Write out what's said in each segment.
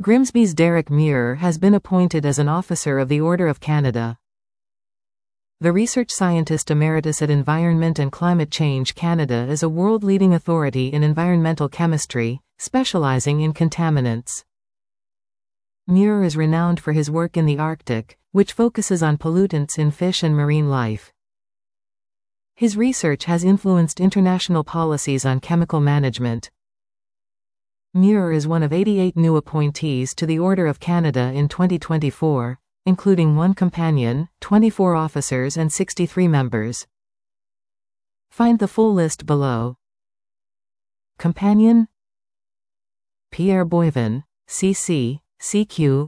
Grimsby's Derek Muir has been appointed as an Officer of the Order of Canada. The Research Scientist Emeritus at Environment and Climate Change Canada is a world-leading authority in environmental chemistry, specializing in contaminants. Muir is renowned for his work in the Arctic, which focuses on pollutants in fish and marine life. His research has influenced international policies on chemical management. Muir is one of 88 new appointees to the Order of Canada in 2024, including 1 companion, 24 officers and 63 members. Find the full list below. Companion: Pierre Boivin, CC, CQ,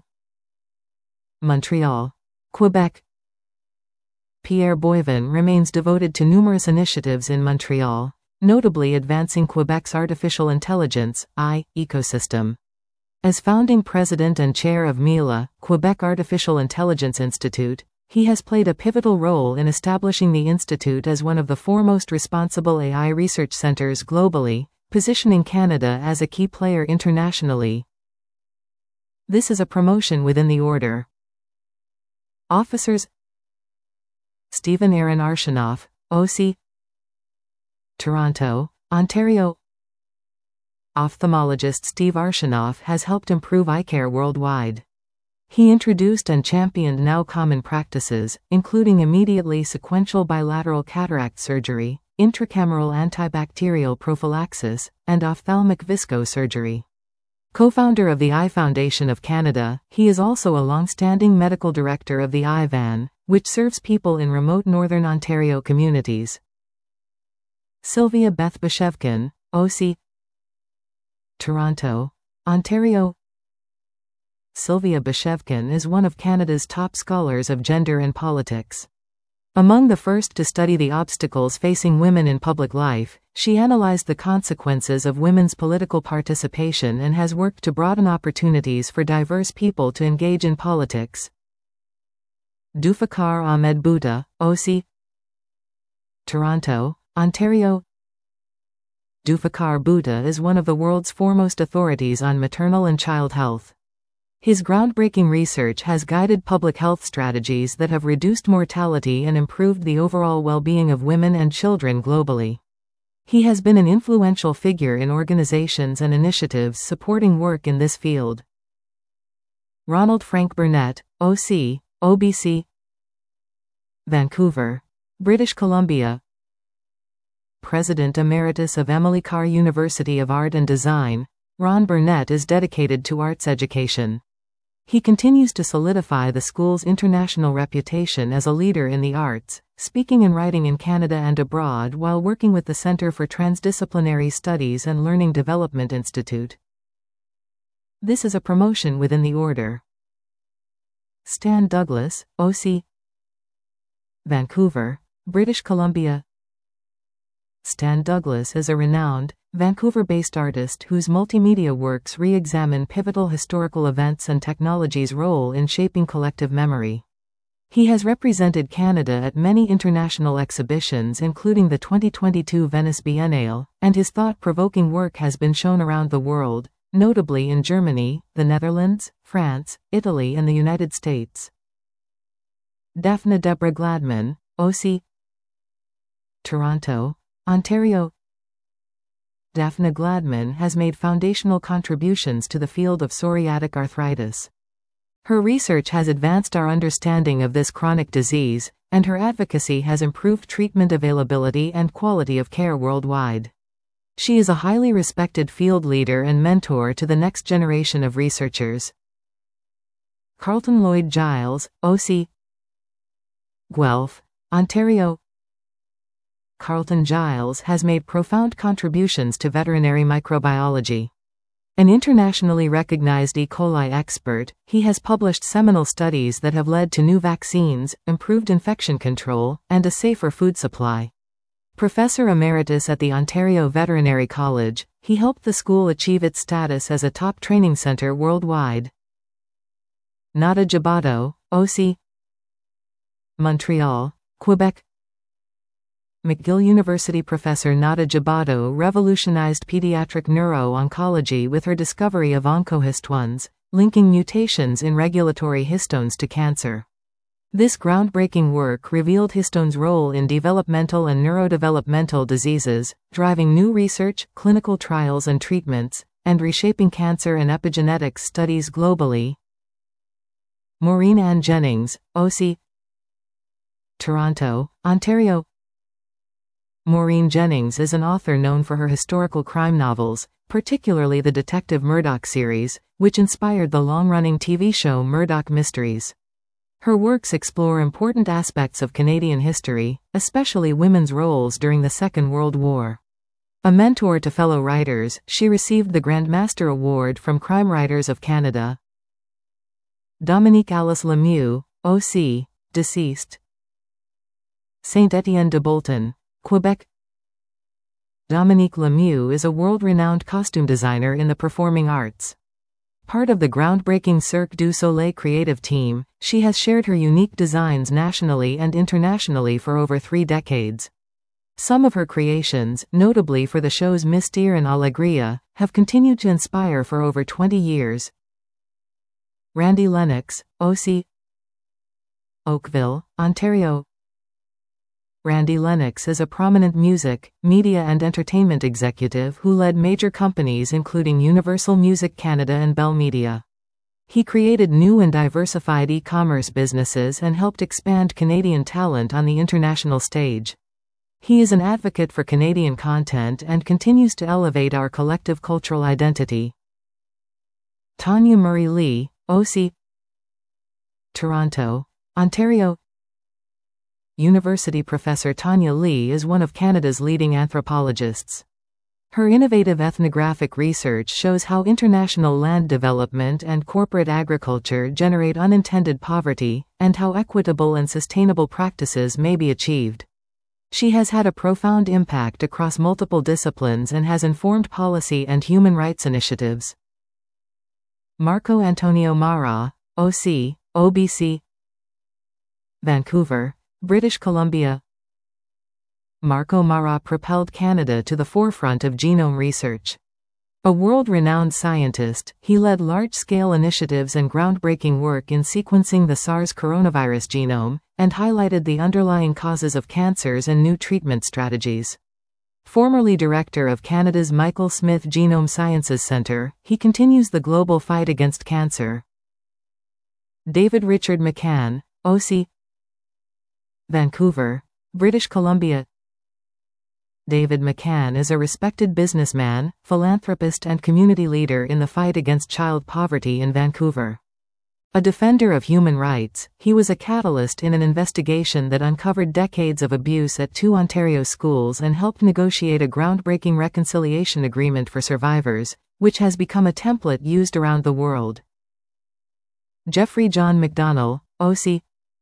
Montreal, Quebec. Pierre Boivin remains devoted to numerous initiatives in Montreal, notably advancing Quebec's artificial intelligence ecosystem. As founding president and chair of MILA, Quebec Artificial Intelligence Institute, he has played a pivotal role in establishing the institute as one of the foremost responsible AI research centers globally, positioning Canada as a key player internationally. This is a promotion within the order. Officers: Stephen Aaron Arshinoff, OC, Toronto, Ontario. Ophthalmologist Steve Arshinoff has helped improve eye care worldwide. He introduced and championed now common practices, including immediately sequential bilateral cataract surgery, intracameral antibacterial prophylaxis, and ophthalmic viscosurgery. Co-founder of the Eye Foundation of Canada, he is also a long-standing medical director of the Eye Van, which serves people in remote northern Ontario communities. Sylvia Beth Bashevkin, OC, Toronto, Ontario. Sylvia Bashevkin is one of Canada's top scholars of gender and politics. Among the first to study the obstacles facing women in public life, she analyzed the consequences of women's political participation and has worked to broaden opportunities for diverse people to engage in politics. Dulfikar Ahmed Bouta, OC, Toronto, Ontario. Dulfikar Bouta is one of the world's foremost authorities on maternal and child health. His groundbreaking research has guided public health strategies that have reduced mortality and improved the overall well-being of women and children globally. He has been an influential figure in organizations and initiatives supporting work in this field. Ronald Frank Burnett, OC, OBC, Vancouver, British Columbia. President Emeritus of Emily Carr University of Art and Design, Ron Burnett is dedicated to arts education. He continues to solidify the school's international reputation as a leader in the arts, speaking and writing in Canada and abroad while working with the Centre for Transdisciplinary Studies and Learning Development Institute. This is a promotion within the order. Stan Douglas, OC, Vancouver, British Columbia. Stan Douglas is a renowned, Vancouver-based artist whose multimedia works re-examine pivotal historical events and technology's role in shaping collective memory. He has represented Canada at many international exhibitions including the 2022 Venice Biennale, and his thought-provoking work has been shown around the world, notably in Germany, the Netherlands, France, Italy and the United States. Daphne Deborah Gladman, OC, Toronto, Ontario. Daphne Gladman has made foundational contributions to the field of psoriatic arthritis. Her research has advanced our understanding of this chronic disease, and her advocacy has improved treatment availability and quality of care worldwide. She is a highly respected field leader and mentor to the next generation of researchers. Carlton Lloyd Giles, OC, Guelph, Ontario. Carlton Giles has made profound contributions to veterinary microbiology. An internationally recognized E. coli expert, he has published seminal studies that have led to new vaccines, improved infection control, and a safer food supply. Professor Emeritus at the Ontario Veterinary College, he helped the school achieve its status as a top training center worldwide. Nada Jabato, OC, Montreal, Quebec. McGill University professor Nada Jabato revolutionized pediatric neuro-oncology with her discovery of OncoHIST-1s, linking mutations in regulatory histones to cancer. This groundbreaking work revealed histones' role in developmental and neurodevelopmental diseases, driving new research, clinical trials and treatments, and reshaping cancer and epigenetics studies globally. Maureen Ann Jennings, OC, Toronto, Ontario. Maureen Jennings is an author known for her historical crime novels, particularly the Detective Murdoch series, which inspired the long-running TV show Murdoch Mysteries. Her works explore important aspects of Canadian history, especially women's roles during the Second World War. A mentor to fellow writers, she received the Grandmaster Award from Crime Writers of Canada. Dominique Alice Lemieux, OC, deceased. Saint-Étienne de Bolton, Quebec. Dominique Lemieux is a world-renowned costume designer in the performing arts. Part of the groundbreaking Cirque du Soleil creative team, she has shared her unique designs nationally and internationally for over 3 decades. Some of her creations, notably for the shows Mystère and Alegria, have continued to inspire for over 20 years. Randy Lennox, OC, Oakville, Ontario. Randy Lennox is a prominent music, media and entertainment executive who led major companies including Universal Music Canada and Bell Media. He created new and diversified e-commerce businesses and helped expand Canadian talent on the international stage. He is an advocate for Canadian content and continues to elevate our collective cultural identity. Tanya Murray Lee, OC, Toronto, Ontario. University professor Tanya Lee is one of Canada's leading anthropologists. Her innovative ethnographic research shows how international land development and corporate agriculture generate unintended poverty, and how equitable and sustainable practices may be achieved. She has had a profound impact across multiple disciplines and has informed policy and human rights initiatives. Marco Antonio Mara, OC, OBC, Vancouver, British Columbia. Marco Mara propelled Canada to the forefront of genome research. A world-renowned scientist, he led large-scale initiatives and groundbreaking work in sequencing the SARS coronavirus genome, and highlighted the underlying causes of cancers and new treatment strategies. Formerly director of Canada's Michael Smith Genome Sciences Centre, he continues the global fight against cancer. David Richard McCann, OC, Vancouver, British Columbia. David McCann is a respected businessman, philanthropist and community leader in the fight against child poverty in Vancouver. A defender of human rights, he was a catalyst in an investigation that uncovered decades of abuse at 2 Ontario schools and helped negotiate a groundbreaking reconciliation agreement for survivors, which has become a template used around the world. Jeffrey John McDonnell, OC,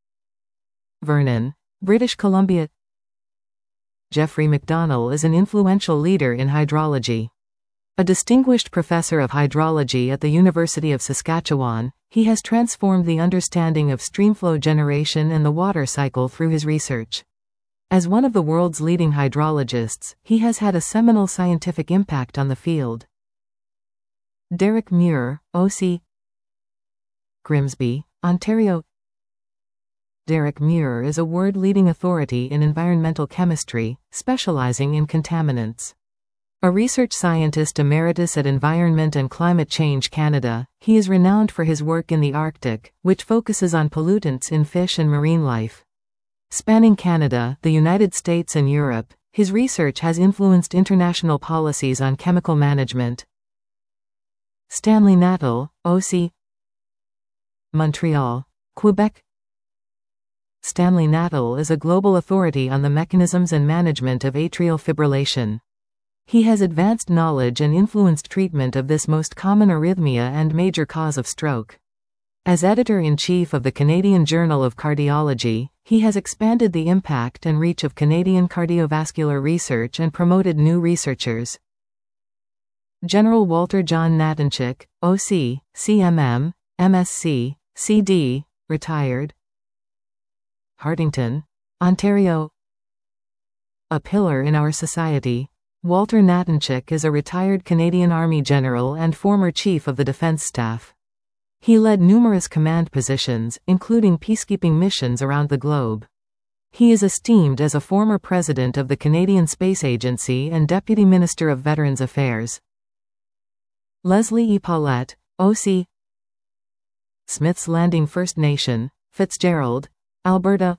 Vernon, British Columbia. Jeffrey McDonnell is an influential leader in hydrology. A distinguished professor of hydrology at the University of Saskatchewan, he has transformed the understanding of streamflow generation and the water cycle through his research. As one of the world's leading hydrologists, he has had a seminal scientific impact on the field. Derek Muir, OC, Grimsby, Ontario. Derek Muir is a world-leading authority in environmental chemistry, specializing in contaminants. A research scientist emeritus at Environment and Climate Change Canada, he is renowned for his work in the Arctic, which focuses on pollutants in fish and marine life. Spanning Canada, the United States and Europe, his research has influenced international policies on chemical management. Stanley Natal, OC, Montreal, Quebec. Stanley Natal is a global authority on the mechanisms and management of atrial fibrillation. He has advanced knowledge and influenced treatment of this most common arrhythmia and major cause of stroke. As editor-in-chief of the Canadian Journal of Cardiology, he has expanded the impact and reach of Canadian cardiovascular research and promoted new researchers. General Walter John Natanchuk, OC, CMM, MSc, CD, retired. Hartington, Ontario. A pillar in our society, Walter Natanchuk is a retired Canadian Army general and former Chief of the Defence Staff. He led numerous command positions, including peacekeeping missions around the globe. He is esteemed as a former president of the Canadian Space Agency and Deputy Minister of Veterans Affairs. Leslie E. Paulette, O.C. Smith's Landing First Nation, Fitzgerald, Alberta.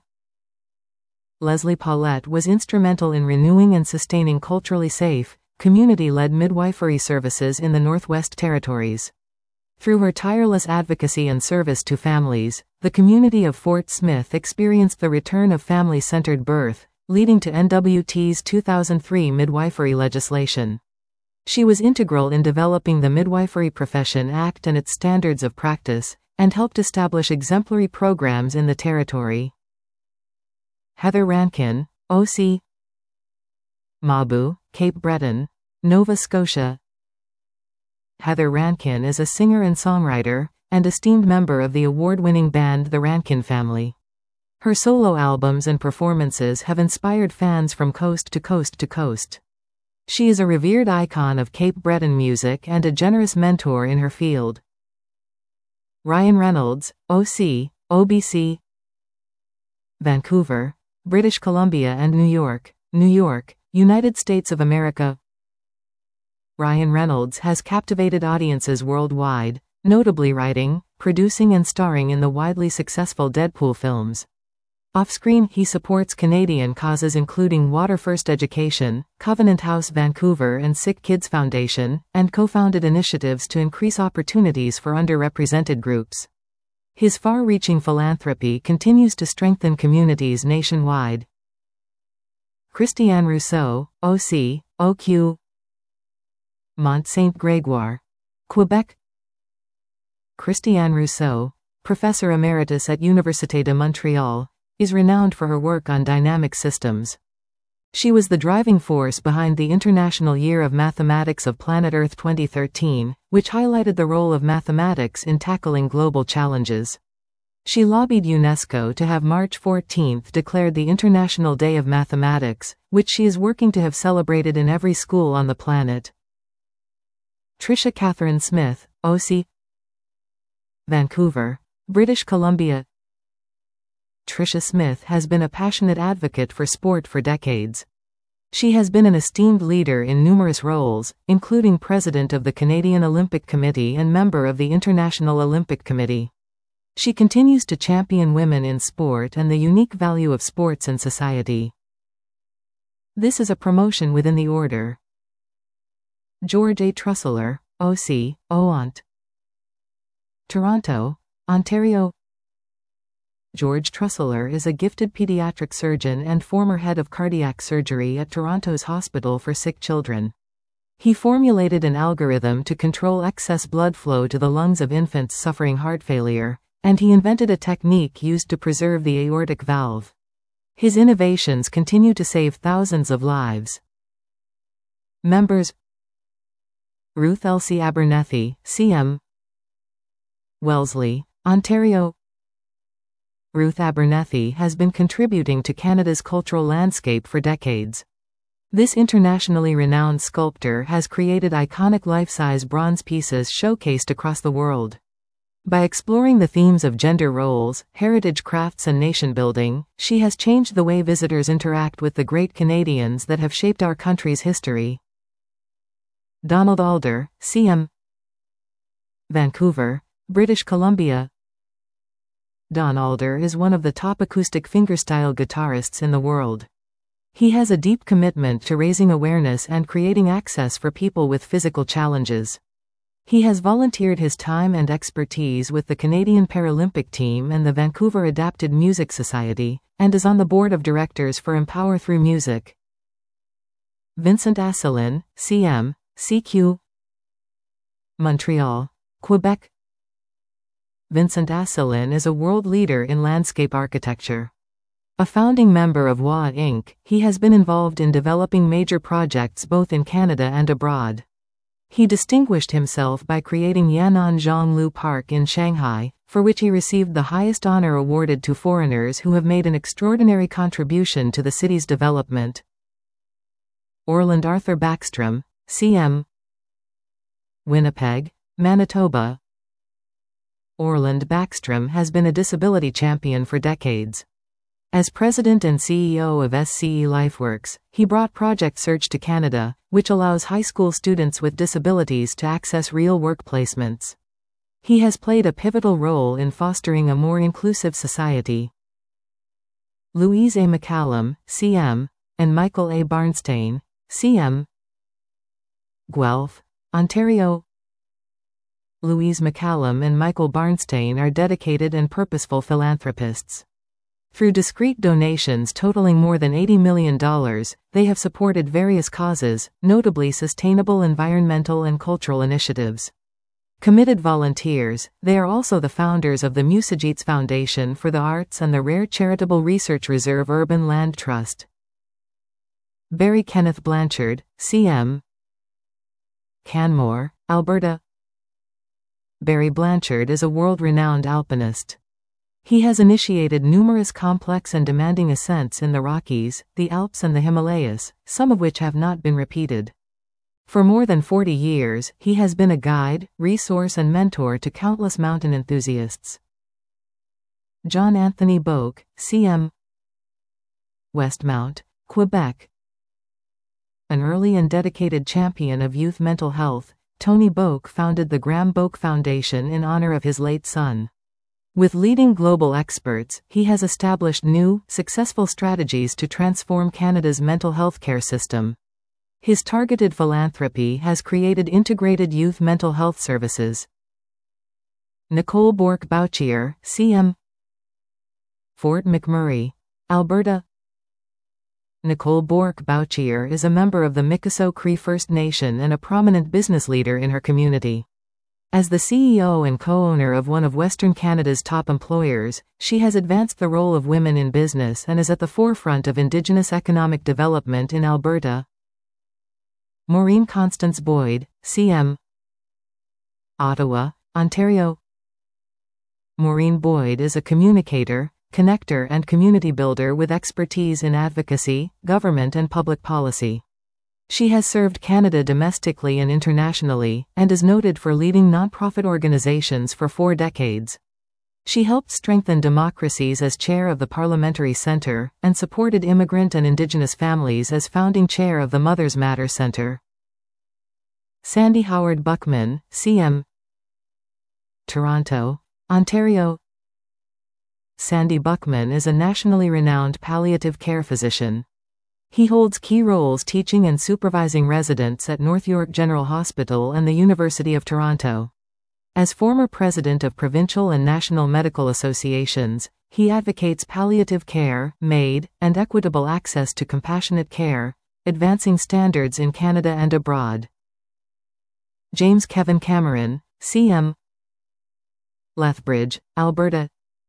Leslie Paulette was instrumental in renewing and sustaining culturally safe, community-led midwifery services in the Northwest Territories. Through her tireless advocacy and service to families, the community of Fort Smith experienced the return of family-centered birth, leading to NWT's 2003 midwifery legislation. She was integral in developing the Midwifery Profession Act and its standards of practice, and helped establish exemplary programs in the territory. Heather Rankin, O.C. Mabu, Cape Breton, Nova Scotia. Heather Rankin is a singer and songwriter, and esteemed member of the award-winning band The Rankin Family. Her solo albums and performances have inspired fans from coast to coast to coast. She is a revered icon of Cape Breton music and a generous mentor in her field. Ryan Reynolds, O.C., OBC. Vancouver, British Columbia and New York, United States of America. Ryan Reynolds has captivated audiences worldwide, notably writing, producing and starring in the widely successful Deadpool films. Off-screen, he supports Canadian causes including Water First Education, Covenant House Vancouver and Sick Kids Foundation, and co-founded initiatives to increase opportunities for underrepresented groups. His far-reaching philanthropy continues to strengthen communities nationwide. Christiane Rousseau, O.C., OQ. Mont Saint-Grégoire, Quebec. Christiane Rousseau, Professor Emeritus at Université de Montréal, is renowned for her work on dynamic systems. She was the driving force behind the International Year of Mathematics of Planet Earth 2013, which highlighted the role of mathematics in tackling global challenges. She lobbied UNESCO to have March 14 declared the International Day of Mathematics, which she is working to have celebrated in every school on the planet. Tricia Catherine Smith, O.C. Vancouver, British Columbia. Tricia Smith has been a passionate advocate for sport for decades. She has been an esteemed leader in numerous roles, including President of the Canadian Olympic Committee and member of the International Olympic Committee. She continues to champion women in sport and the unique value of sports in society. This is a promotion within the order. George A. Trusseler, O.C., OONT. Toronto, Ontario. George Trusseler is a gifted pediatric surgeon and former head of cardiac surgery at Toronto's Hospital for Sick Children. He formulated an algorithm to control excess blood flow to the lungs of infants suffering heart failure, and he invented a technique used to preserve the aortic valve. His innovations continue to save thousands of lives. Members: Ruth Elsie Abernethy, CM. Wellesley, Ontario. Ruth Abernethy has been contributing to Canada's cultural landscape for decades. This internationally renowned sculptor has created iconic life-size bronze pieces showcased across the world. By exploring the themes of gender roles, heritage crafts and nation-building, she has changed the way visitors interact with the great Canadians that have shaped our country's history. Donald Alder, CM. Vancouver, British Columbia. Don Alder is one of the top acoustic fingerstyle guitarists in the world. He has a deep commitment to raising awareness and creating access for people with physical challenges. He has volunteered his time and expertise with the Canadian Paralympic Team and the Vancouver Adapted Music Society, and is on the board of directors for Empower Through Music. Vincent Asselin, CM, CQ. Montreal, Quebec. Vincent Asselin is a world leader in landscape architecture. A founding member of WA Inc., he has been involved in developing major projects both in Canada and abroad. He distinguished himself by creating Yan'an Zhonglu Park in Shanghai, for which he received the highest honor awarded to foreigners who have made an extraordinary contribution to the city's development. Orland Arthur Backstrom, CM. Winnipeg, Manitoba. Orland Backstrom has been a disability champion for decades. As president and CEO of SCE LifeWorks, he brought Project Surge to Canada, which allows high school students with disabilities to access real work placements. He has played a pivotal role in fostering a more inclusive society. Louise A. McCallum, CM, and Michael A. Barnstein, CM. Guelph, Ontario. Louise McCallum and Michael Barnstein are dedicated and purposeful philanthropists. Through discrete donations totaling more than $80 million, they have supported various causes, notably sustainable environmental and cultural initiatives. Committed volunteers, they are also the founders of the Musageets Foundation for the Arts and the Rare Charitable Research Reserve Urban Land Trust. Barry Kenneth Blanchard, CM. Canmore, Alberta. Barry Blanchard is a world-renowned alpinist. He has initiated numerous complex and demanding ascents in the Rockies, the Alps and the Himalayas, some of which have not been repeated. For more than 40 years, he has been a guide, resource and mentor to countless mountain enthusiasts. John Anthony Boak, CM. Westmount, Quebec. An early and dedicated champion of youth mental health, Tony Boak founded the Graham Boak Foundation in honor of his late son. With leading global experts, he has established new, successful strategies to transform Canada's mental health care system. His targeted philanthropy has created integrated youth mental health services. Nicole Bourque-Bouchier, CM. Fort McMurray, Alberta. Nicole Bourque-Bouchier is a member of the Mikisew Cree First Nation and a prominent business leader in her community. As the CEO and co-owner of one of Western Canada's top employers, she has advanced the role of women in business and is at the forefront of Indigenous economic development in Alberta. Maureen Constance Boyd, CM. Ottawa, Ontario. Maureen Boyd is a communicator, connector and community builder with expertise in advocacy, government and public policy. She has served Canada domestically and internationally, and is noted for leading nonprofit organizations for 4 decades. She helped strengthen democracies as chair of the Parliamentary Centre, and supported immigrant and Indigenous families as founding chair of the Mothers Matter Centre. Sandy Howard Buckman, CM. Toronto, Ontario. Sandy Buckman is a nationally renowned palliative care physician. He holds key roles teaching and supervising residents at North York General Hospital and the University of Toronto. As former president of provincial and national medical associations, he advocates palliative care, MAID, and equitable access to compassionate care, advancing standards in Canada and abroad. James Kevin Cameron, CM. Lethbridge, Alberta.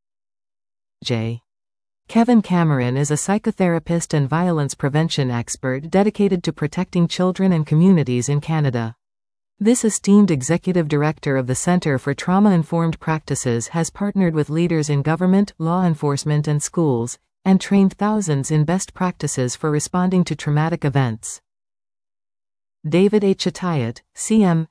J. Kevin Cameron is a psychotherapist and violence prevention expert dedicated to protecting children and communities in Canada. This esteemed executive director of the Centre for Trauma-Informed Practices has partnered with leaders in government, law enforcement and schools, and trained thousands in best practices for responding to traumatic events. David A. Chatayat, CM.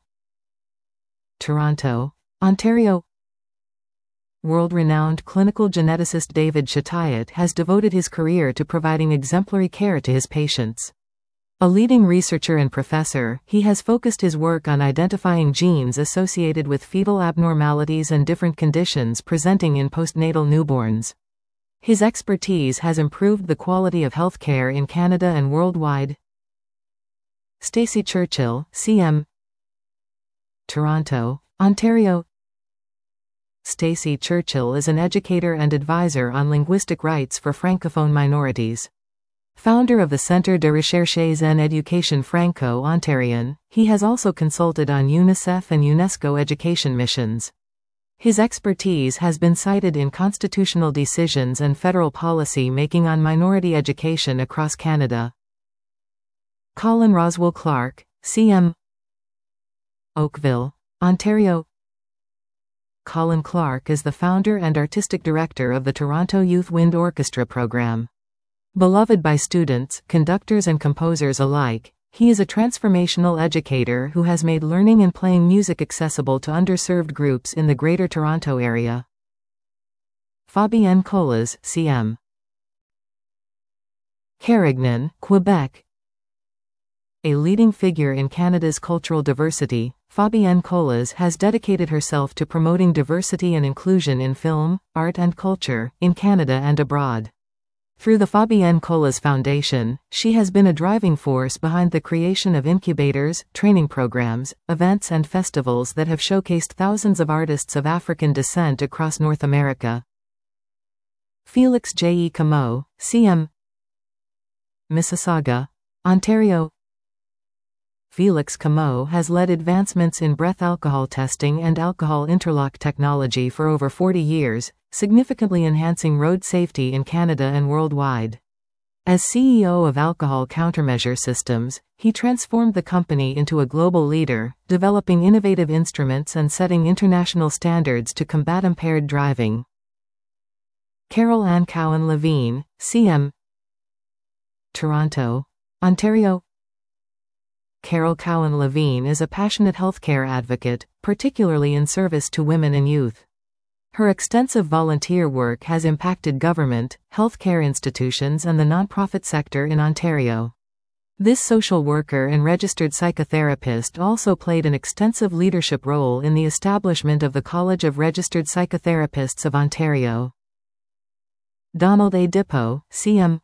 Toronto, Ontario. World-renowned clinical geneticist David Chatayat has devoted his career to providing exemplary care to his patients. A leading researcher and professor, he has focused his work on identifying genes associated with fetal abnormalities and different conditions presenting in postnatal newborns. His expertise has improved the quality of healthcare in Canada and worldwide. Stacey Churchill, CM. Toronto, Ontario. Stacey Churchill is an educator and advisor on linguistic rights for francophone minorities. Founder of the Centre de Recherches en Éducation Franco-Ontarienne, he has also consulted on UNICEF and UNESCO education missions. His expertise has been cited in constitutional decisions and federal policy making on minority education across Canada. Colin Roswell Clark, CM. Oakville, Ontario. Colin Clark is the founder and artistic director of the Toronto Youth Wind Orchestra program. Beloved by students, conductors and composers alike, he is a transformational educator who has made learning and playing music accessible to underserved groups in the Greater Toronto Area. Fabienne Colas, CM. Carignan, Quebec. A leading figure in Canada's cultural diversity, Fabienne Colas has dedicated herself to promoting diversity and inclusion in film, art and culture, in Canada and abroad. Through the Fabienne Colas Foundation, she has been a driving force behind the creation of incubators, training programs, events and festivals that have showcased thousands of artists of African descent across North America. Felix J. E. Comeau, CM. Mississauga, Ontario. Felix Comeau has led advancements in breath alcohol testing and alcohol interlock technology for over 40 years, significantly enhancing road safety in Canada and worldwide. As CEO of Alcohol Countermeasure Systems, he transformed the company into a global leader, developing innovative instruments and setting international standards to combat impaired driving. Carol Ann Cowan-Levine, CM. Toronto, Ontario. Carol Cowan-Levine is a passionate healthcare advocate, particularly in service to women and youth. Her extensive volunteer work has impacted government, healthcare institutions and the nonprofit sector in Ontario. This social worker and registered psychotherapist also played an extensive leadership role in the establishment of the College of Registered Psychotherapists of Ontario. Donald A. Dippo, CM.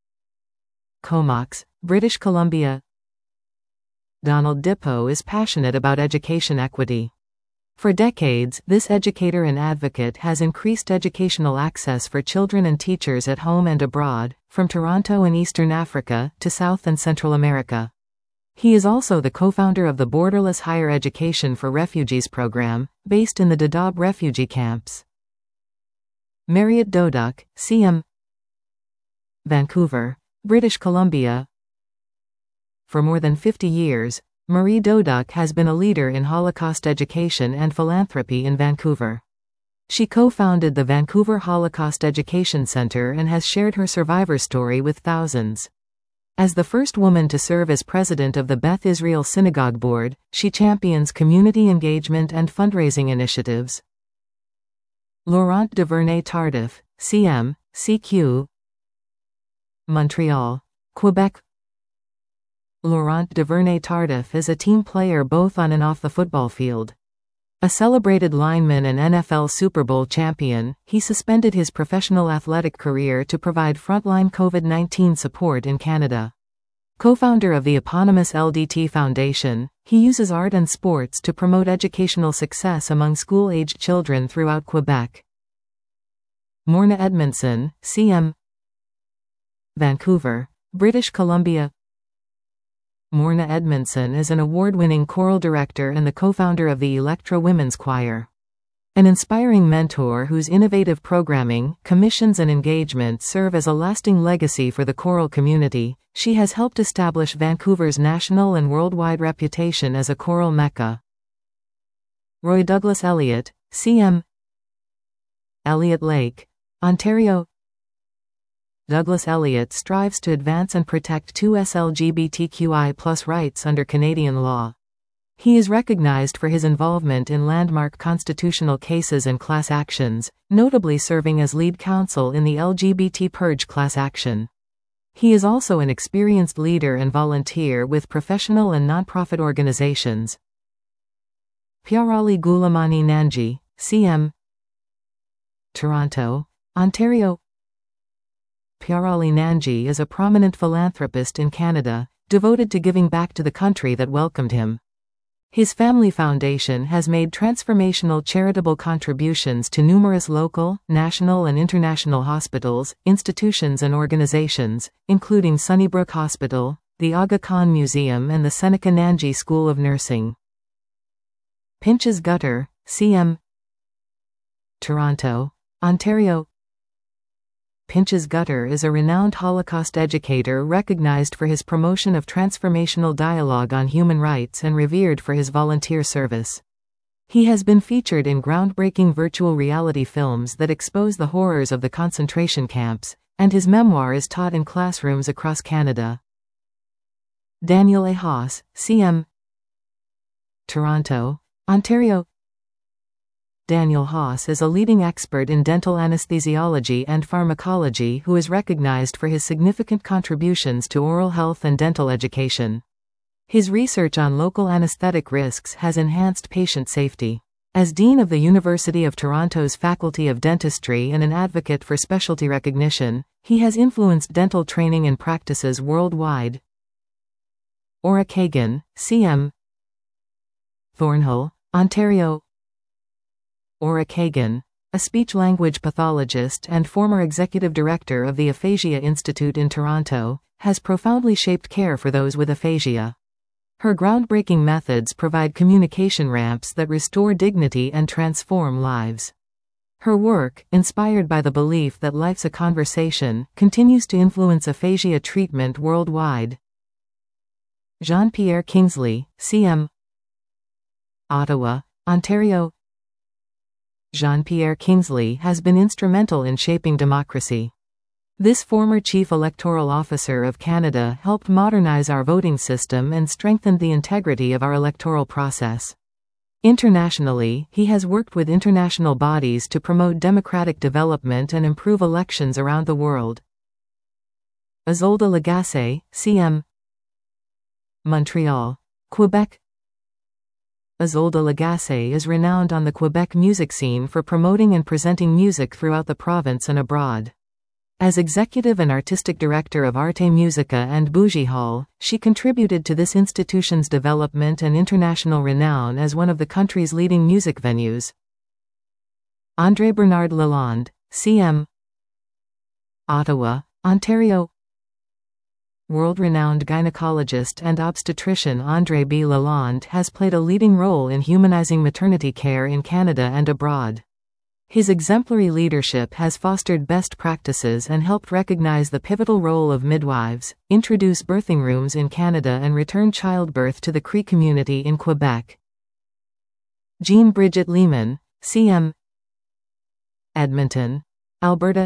Comox, British Columbia. Donald Dippo is passionate about education equity. For decades, this educator and advocate has increased educational access for children and teachers at home and abroad, from Toronto and Eastern Africa to South and Central America. He is also the co-founder of the Borderless Higher Education for Refugees program, based in the Dadaab refugee camps. Marriott Doduck, CM. Vancouver, British Columbia. For more than 50 years, Marie Doduck has been a leader in Holocaust education and philanthropy in Vancouver. She co-founded the Vancouver Holocaust Education Center and has shared her survivor story with thousands. As the first woman to serve as president of the Beth Israel Synagogue Board, she champions community engagement and fundraising initiatives. Laurent Duvernay-Tardif, CM, CQ. Montreal, Quebec. Laurent Duvernay-Tardif is a team player both on and off the football field. A celebrated lineman and NFL Super Bowl champion, he suspended his professional athletic career to provide frontline COVID-19 support in Canada. Co-founder of the eponymous LDT Foundation, he uses art and sports to promote educational success among school-aged children throughout Quebec. Morna Edmondson, CM. Vancouver, British Columbia. Morna Edmondson is an award-winning choral director and the co-founder of the Electra Women's Choir. An inspiring mentor whose innovative programming, commissions and engagement serve as a lasting legacy for the choral community, she has helped establish Vancouver's national and worldwide reputation as a choral mecca. Roy Douglas Elliott, CM. Elliott Lake, Ontario. Douglas Elliott strives to advance and protect 2S LGBTQI+ rights under Canadian law. He is recognized for his involvement in landmark constitutional cases and class actions, notably serving as lead counsel in the LGBT Purge class action. He is also an experienced leader and volunteer with professional and nonprofit organizations. Pyarali Gulamani Nanji, CM. Toronto, Ontario. Pyarali Nanji is a prominent philanthropist in Canada, devoted to giving back to the country that welcomed him. His family foundation has made transformational charitable contributions to numerous local, national and international hospitals, institutions and organizations, including Sunnybrook Hospital, the Aga Khan Museum and the Seneca Nanji School of Nursing. Pinches Gutter, CM. Toronto, Ontario. Pinches Gutter is a renowned Holocaust educator recognized for his promotion of transformational dialogue on human rights and revered for his volunteer service. He has been featured in groundbreaking virtual reality films that expose the horrors of the concentration camps, and his memoir is taught in classrooms across Canada. Daniel A. Haas, CM. Toronto, Ontario. Daniel Haas is a leading expert in dental anesthesiology and pharmacology who is recognized for his significant contributions to oral health and dental education. His research on local anesthetic risks has enhanced patient safety. As Dean of the University of Toronto's Faculty of Dentistry and an advocate for specialty recognition, he has influenced dental training and practices worldwide. Ora Kagan, CM. Thornhill, Ontario. Ora Kagan, a speech-language pathologist and former executive director of the Aphasia Institute in Toronto, has profoundly shaped care for those with aphasia. Her groundbreaking methods provide communication ramps that restore dignity and transform lives. Her work, inspired by the belief that life's a conversation, continues to influence aphasia treatment worldwide. Jean-Pierre Kingsley, CM. Ottawa, Ontario. Jean-Pierre Kingsley has been instrumental in shaping democracy. This former Chief Electoral Officer of Canada helped modernize our voting system and strengthened the integrity of our electoral process. Internationally, he has worked with international bodies to promote democratic development and improve elections around the world. Isolde Lagacé, CM. Montreal, Quebec. Isolde Lagacé is renowned on the Quebec music scene for promoting and presenting music throughout the province and abroad. As executive and artistic director of Arte Musica and Bougie Hall, she contributed to this institution's development and international renown as one of the country's leading music venues. André Bernard Lalonde, CM. Ottawa, Ontario. World-renowned gynecologist and obstetrician André B. Lalonde has played a leading role in humanizing maternity care in Canada and abroad. His exemplary leadership has fostered best practices and helped recognize the pivotal role of midwives, introduce birthing rooms in Canada and return childbirth to the Cree community in Quebec. Jean Bridget Lehman, CM. Edmonton, Alberta.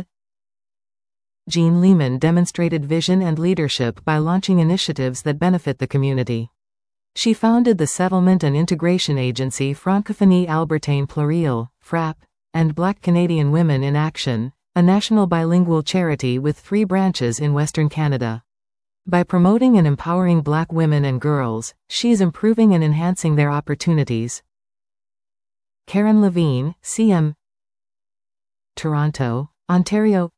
Jean Lehman demonstrated vision and leadership by launching initiatives that benefit the community. She founded the Settlement and Integration Agency Francophonie Albertaine Pluriel, FRAP, and Black Canadian Women in Action, a national bilingual charity with 3 branches in Western Canada. By promoting and empowering Black women and girls, she is improving and enhancing their opportunities. Karen Levine, CM. Toronto, Ontario.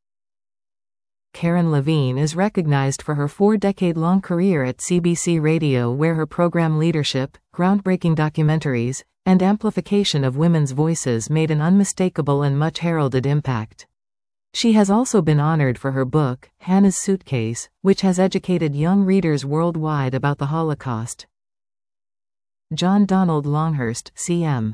Karen Levine is recognized for her 4-decade-long career at CBC Radio, where her program leadership, groundbreaking documentaries, and amplification of women's voices made an unmistakable and much heralded impact. She has also been honored for her book, Hannah's Suitcase, which has educated young readers worldwide about the Holocaust. John Donald Longhurst, CM.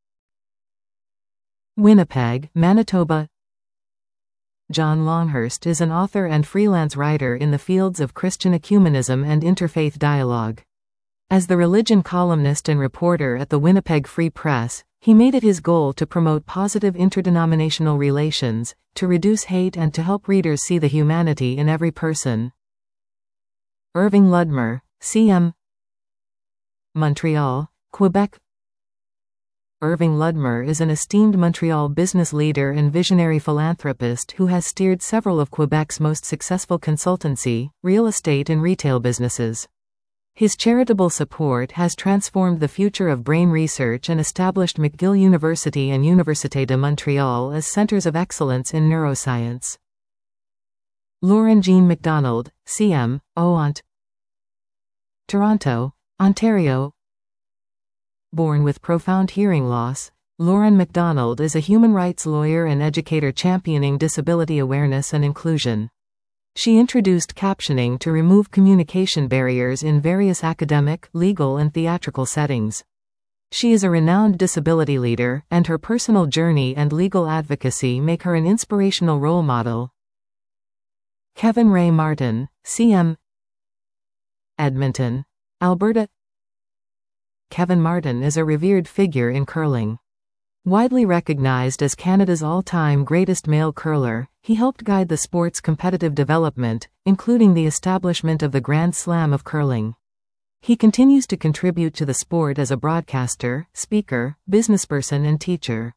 Winnipeg, Manitoba. John Longhurst is an author and freelance writer in the fields of Christian ecumenism and interfaith dialogue. As the religion columnist and reporter at the Winnipeg Free Press, he made it his goal to promote positive interdenominational relations, to reduce hate and to help readers see the humanity in every person. Irving Ludmer, CM. Montreal, Quebec. Irving Ludmer is an esteemed Montreal business leader and visionary philanthropist who has steered several of Quebec's most successful consultancy, real estate and retail businesses. His charitable support has transformed the future of brain research and established McGill University and Université de Montréal as centers of excellence in neuroscience. Lauren Jean MacDonald, CM, OONT. Toronto, Ontario. Born with profound hearing loss, Lauren MacDonald is a human rights lawyer and educator championing disability awareness and inclusion. She introduced captioning to remove communication barriers in various academic, legal and theatrical settings. She is a renowned disability leader, and her personal journey and legal advocacy make her an inspirational role model. Kevin Ray Martin, CM. Edmonton, Alberta. Kevin Martin is a revered figure in curling. Widely recognized as Canada's all-time greatest male curler, he helped guide the sport's competitive development, including the establishment of the Grand Slam of curling. He continues to contribute to the sport as a broadcaster, speaker, businessperson and teacher.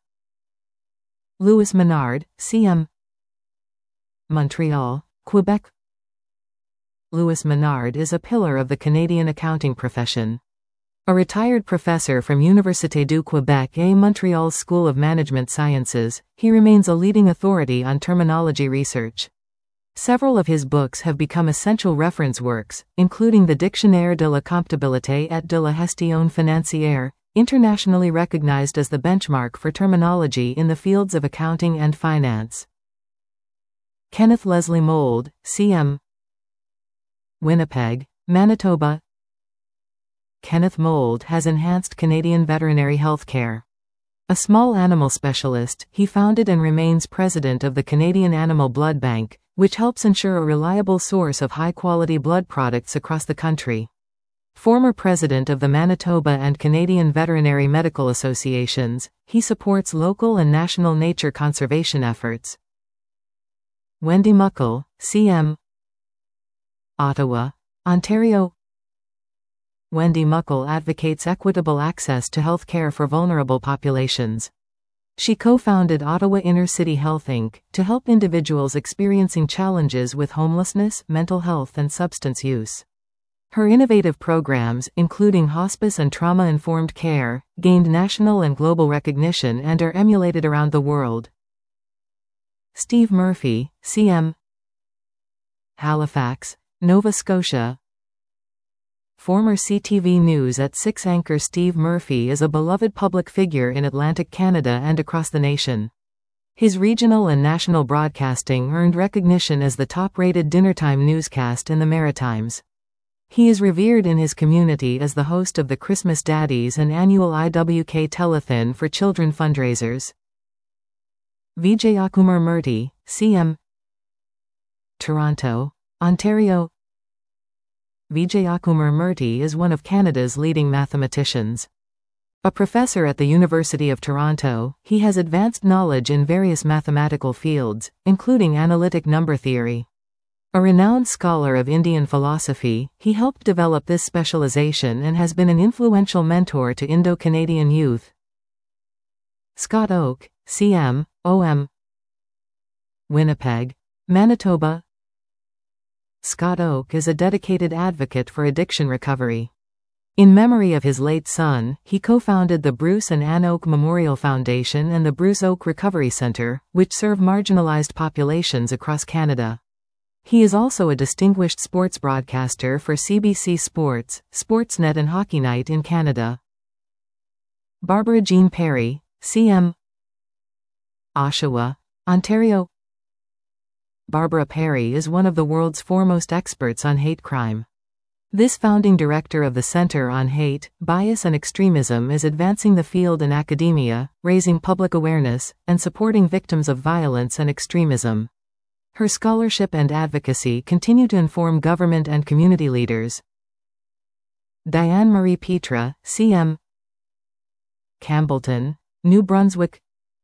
Louis Menard, CM. Montreal, Quebec. Louis Menard is a pillar of the Canadian accounting profession. A retired professor from Université du Québec et Montréal's School of Management Sciences, he remains a leading authority on terminology research. Several of his books have become essential reference works, including the Dictionnaire de la comptabilité et de la gestion financière, internationally recognized as the benchmark for terminology in the fields of accounting and finance. Kenneth Leslie Mould, CM. Winnipeg, Manitoba. Kenneth Mould has enhanced Canadian veterinary health care. A small animal specialist, he founded and remains president of the Canadian Animal Blood Bank, which helps ensure a reliable source of high-quality blood products across the country. Former president of the Manitoba and Canadian Veterinary Medical Associations, he supports local and national nature conservation efforts. Wendy Muckle, CM. Ottawa, Ontario. Wendy Muckle advocates equitable access to health care for vulnerable populations. She co-founded Ottawa Inner City Health Inc. to help individuals experiencing challenges with homelessness, mental health and substance use. Her innovative programs, including hospice and trauma-informed care, gained national and global recognition and are emulated around the world. Steve Murphy, CM. Halifax, Nova Scotia. Former CTV News at 6 anchor Steve Murphy is a beloved public figure in Atlantic Canada and across the nation. His regional and national broadcasting earned recognition as the top-rated dinnertime newscast in the Maritimes. He is revered in his community as the host of the Christmas Daddies and annual IWK Telethon for children fundraisers. Vijayakumar Murthy, CM. Toronto, Ontario. Vijayakumar Murthy is one of Canada's leading mathematicians. A professor at the University of Toronto, he has advanced knowledge in various mathematical fields, including analytic number theory. A renowned scholar of Indian philosophy, he helped develop this specialization and has been an influential mentor to Indo-Canadian youth. Scott Oake, CM, OM. Winnipeg, Manitoba. Scott Oake is a dedicated advocate for addiction recovery. In memory of his late son, he co-founded the Bruce and Ann Oake Memorial Foundation and the Bruce Oake Recovery Centre, which serve marginalized populations across Canada. He is also a distinguished sports broadcaster for CBC Sports, Sportsnet and Hockey Night in Canada. Barbara Jean Perry, CM. Oshawa, Ontario. Barbara Perry is one of the world's foremost experts on hate crime. This founding director of the Center on Hate, Bias and Extremism is advancing the field in academia, raising public awareness, and supporting victims of violence and extremism. Her scholarship and advocacy continue to inform government and community leaders. Diane Marie Petra, CM. Campbellton, New Brunswick.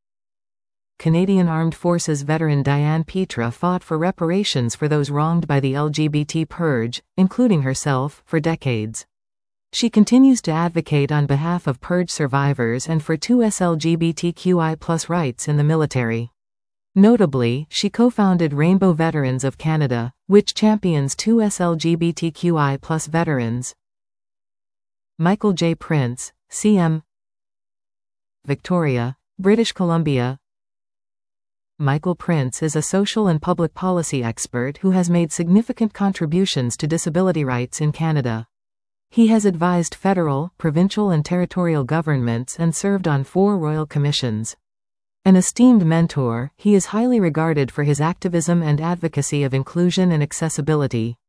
Canadian Armed Forces veteran Diane Petra fought for reparations for those wronged by the LGBT purge, including herself, for decades. She continues to advocate on behalf of purge survivors and for 2 LGBTQI+ rights in the military. Notably, she co-founded Rainbow Veterans of Canada, which champions 2 LGBTQI+ veterans. Michael J. Prince, CM. Victoria, British Columbia. Michael Prince is a social and public policy expert who has made significant contributions to disability rights in Canada. He has advised federal, provincial and territorial governments and served on 4 royal commissions. An esteemed mentor, he is highly regarded for his activism and advocacy of inclusion and accessibility.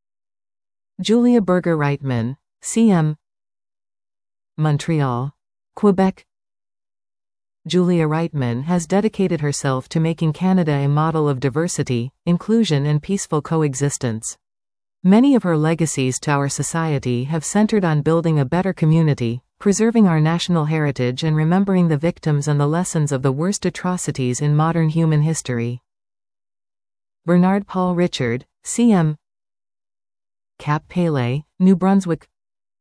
Julia Berger-Reitman, CM. Montreal, Quebec. Julia Reitman has dedicated herself to making Canada a model of diversity, inclusion and peaceful coexistence. Many of her legacies to our society have centered on building a better community, preserving our national heritage and remembering the victims and the lessons of the worst atrocities in modern human history. Bernard Paul Richard, CM. Cap Pele, New Brunswick.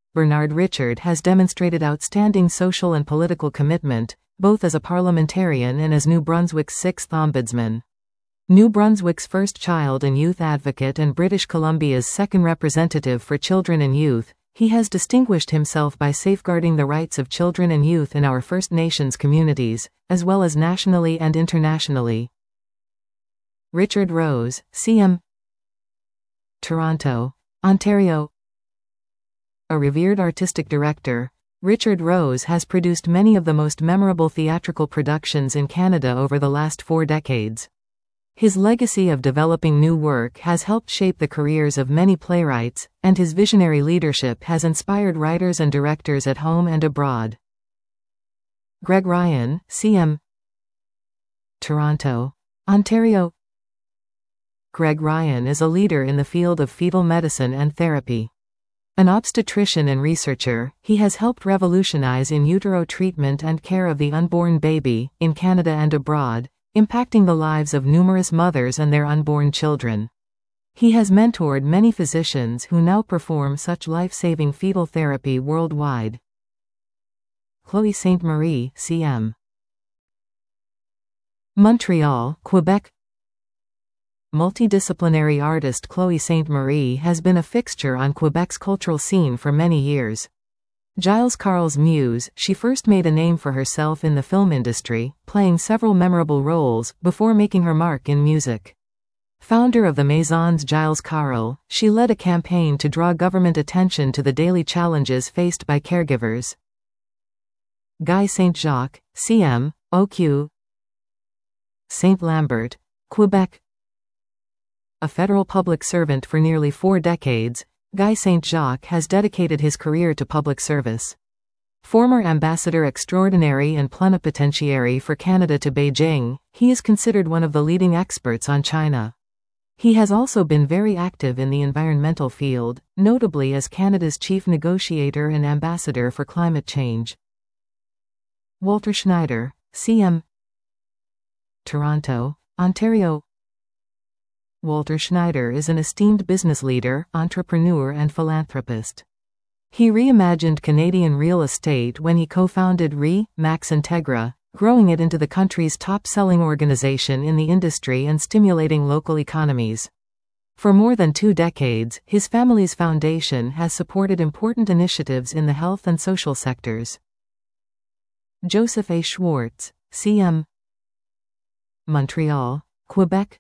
Bernard Richard has demonstrated outstanding social and political commitment, both as a parliamentarian and as New Brunswick's sixth ombudsman. New Brunswick's first child and youth advocate and British Columbia's second representative for children and youth, he has distinguished himself by safeguarding the rights of children and youth in our First Nations communities, as well as nationally and internationally. Richard Rose, CM, Toronto, Ontario. A revered artistic director, Richard Rose has produced many of the most memorable theatrical productions in Canada over the last 4 decades. His legacy of developing new work has helped shape the careers of many playwrights, and his visionary leadership has inspired writers and directors at home and abroad. Greg Ryan, CM, Toronto, Ontario. Greg Ryan is a leader in the field of fetal medicine and therapy. An obstetrician and researcher, he has helped revolutionize in utero treatment and care of the unborn baby, in Canada and abroad, impacting the lives of numerous mothers and their unborn children. He has mentored many physicians who now perform such life-saving fetal therapy worldwide. Chloe Sainte-Marie, CM, Montreal, Quebec. Multidisciplinary artist Chloe Sainte-Marie has been a fixture on Quebec's cultural scene for many years. Gilles Carle's muse, she first made a name for herself in the film industry, playing several memorable roles, before making her mark in music. Founder of the Maisons Gilles Carle, she led a campaign to draw government attention to the daily challenges faced by caregivers. Guy Saint-Jacques, CM, OQ, Saint-Lambert, Quebec. A federal public servant for nearly 4 decades, Guy Saint-Jacques has dedicated his career to public service. Former Ambassador Extraordinary and Plenipotentiary for Canada to Beijing, he is considered one of the leading experts on China. He has also been very active in the environmental field, notably as Canada's chief negotiator and ambassador for climate change. Walter Schneider, CM, Toronto, Ontario. Walter Schneider is an esteemed business leader, entrepreneur and philanthropist. He reimagined Canadian real estate when he co-founded Max Integra, growing it into the country's top-selling organization in the industry and stimulating local economies. For more than 2 decades, his family's foundation has supported important initiatives in the health and social sectors. Joseph A. Schwartz, CM, Montreal, Quebec.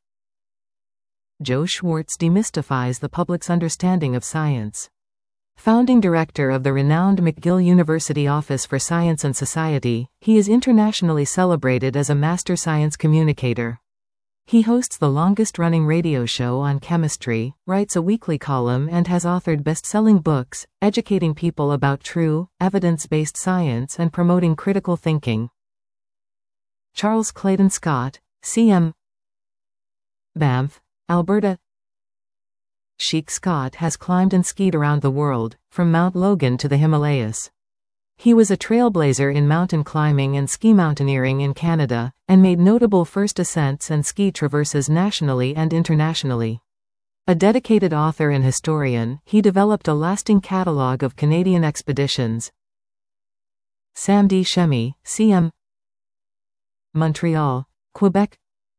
Joe Schwartz demystifies the public's understanding of science. Founding director of the renowned McGill University Office for Science and Society, he is internationally celebrated as a master science communicator. He hosts the longest-running radio show on chemistry, writes a weekly column and has authored best-selling books, educating people about true, evidence-based science and promoting critical thinking. Charles Clayton Scott, CM, Banff, Alberta. Sheik Scott has climbed and skied around the world, from Mount Logan to the Himalayas. He was a trailblazer in mountain climbing and ski mountaineering in Canada, and made notable first ascents and ski traverses nationally and internationally. A dedicated author and historian, he developed a lasting catalogue of Canadian expeditions. Sam D. Shemy, CM, Montreal, Quebec.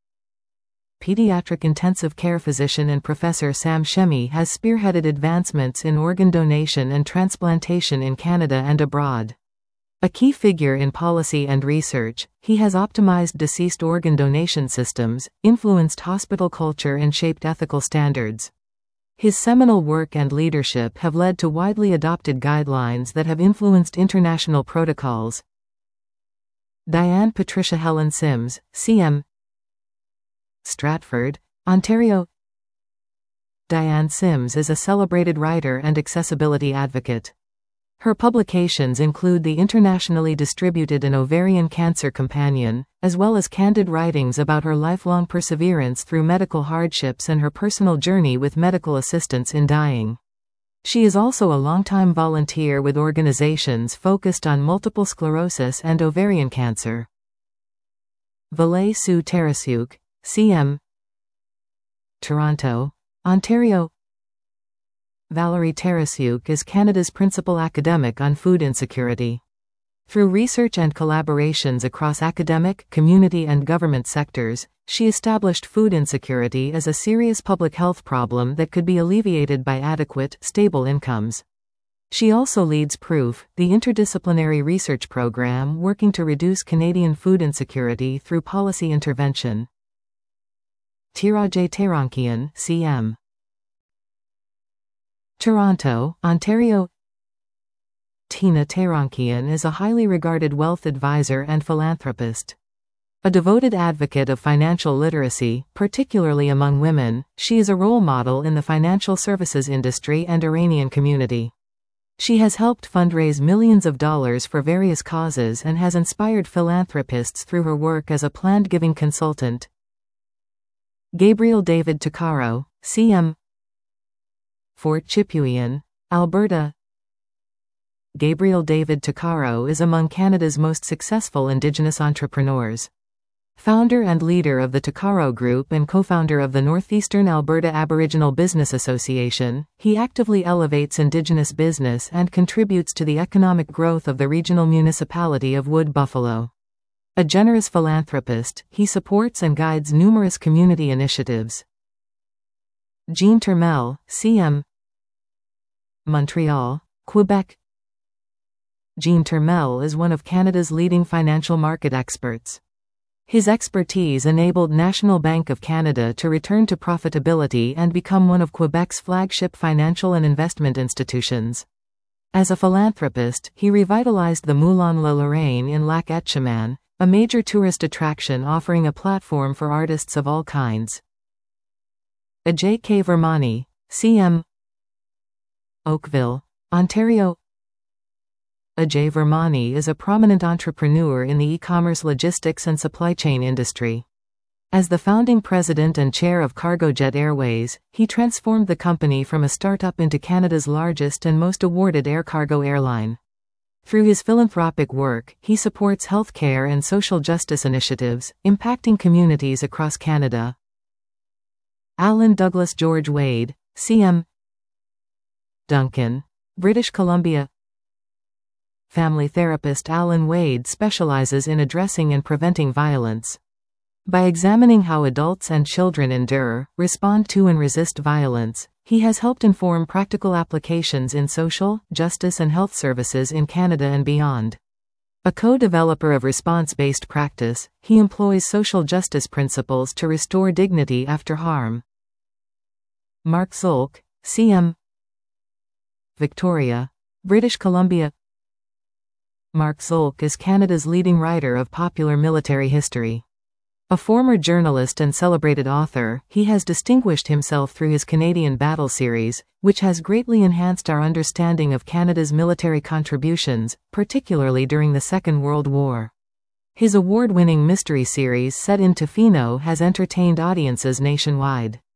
Pediatric intensive care physician and Professor Sam Shemy has spearheaded advancements in organ donation and transplantation in Canada and abroad. A key figure in policy and research, he has optimized deceased organ donation systems, influenced hospital culture and shaped ethical standards. His seminal work and leadership have led to widely adopted guidelines that have influenced international protocols. Diane Patricia Helen Sims, CM, Stratford, Ontario. Diane Sims is a celebrated writer and accessibility advocate. Her publications include the internationally distributed An Ovarian Cancer Companion, as well as candid writings about her lifelong perseverance through medical hardships and her personal journey with medical assistance in dying. She is also a longtime volunteer with organizations focused on multiple sclerosis and ovarian cancer. Valet Sue Tarasiuk, CM, Toronto, Ontario. Valerie Tarasyuk is Canada's principal academic on food insecurity. Through research and collaborations across academic, community and government sectors, she established food insecurity as a serious public health problem that could be alleviated by adequate, stable incomes. She also leads PROOF, the interdisciplinary research program working to reduce Canadian food insecurity through policy intervention. Tirajai Terankian, CM. Toronto, Ontario. Tina Terankian is a highly regarded wealth advisor and philanthropist. A devoted advocate of financial literacy, particularly among women, she is a role model in the financial services industry and Iranian community. She has helped fundraise millions of dollars for various causes and has inspired philanthropists through her work as a planned giving consultant. Gabriel David Tuccaro, CM. Fort Chipewyan, Alberta. Gabriel David Tuccaro is among Canada's most successful Indigenous entrepreneurs. Founder and leader of the Tuccaro Group and co-founder of the Northeastern Alberta Aboriginal Business Association, he actively elevates Indigenous business and contributes to the economic growth of the regional municipality of Wood Buffalo. A generous philanthropist, he supports and guides numerous community initiatives. Jean Turmel, CM. Montreal, Quebec. Jean Turmel is one of Canada's leading financial market experts. His expertise enabled National Bank of Canada to return to profitability and become one of Quebec's flagship financial and investment institutions. As a philanthropist, he revitalized the Moulin La Lorraine in Lac-Etchemin, a major tourist attraction offering a platform for artists of all kinds. Ajay K. Vermani, CM. Oakville, Ontario. Ajay Vermani is a prominent entrepreneur in the e-commerce logistics and supply chain industry. As the founding president and chair of Cargojet Airways, he transformed the company from a startup into Canada's largest and most awarded air cargo airline. Through his philanthropic work, he supports healthcare and social justice initiatives, impacting communities across Canada. Alan Douglas George Wade, CM. Duncan, British Columbia. Family therapist Alan Wade specializes in addressing and preventing violence. By examining how adults and children endure, respond to and resist violence, he has helped inform practical applications in social, justice and health services in Canada and beyond. A co-developer of response-based practice, he employs social justice principles to restore dignity after harm. Mark Zolk, CM. Victoria, British Columbia. Mark Zolk is Canada's leading writer of popular military history. A former journalist and celebrated author, he has distinguished himself through his Canadian Battle series, which has greatly enhanced our understanding of Canada's military contributions, particularly during the Second World War. His award-winning mystery series set in Tofino has entertained audiences nationwide.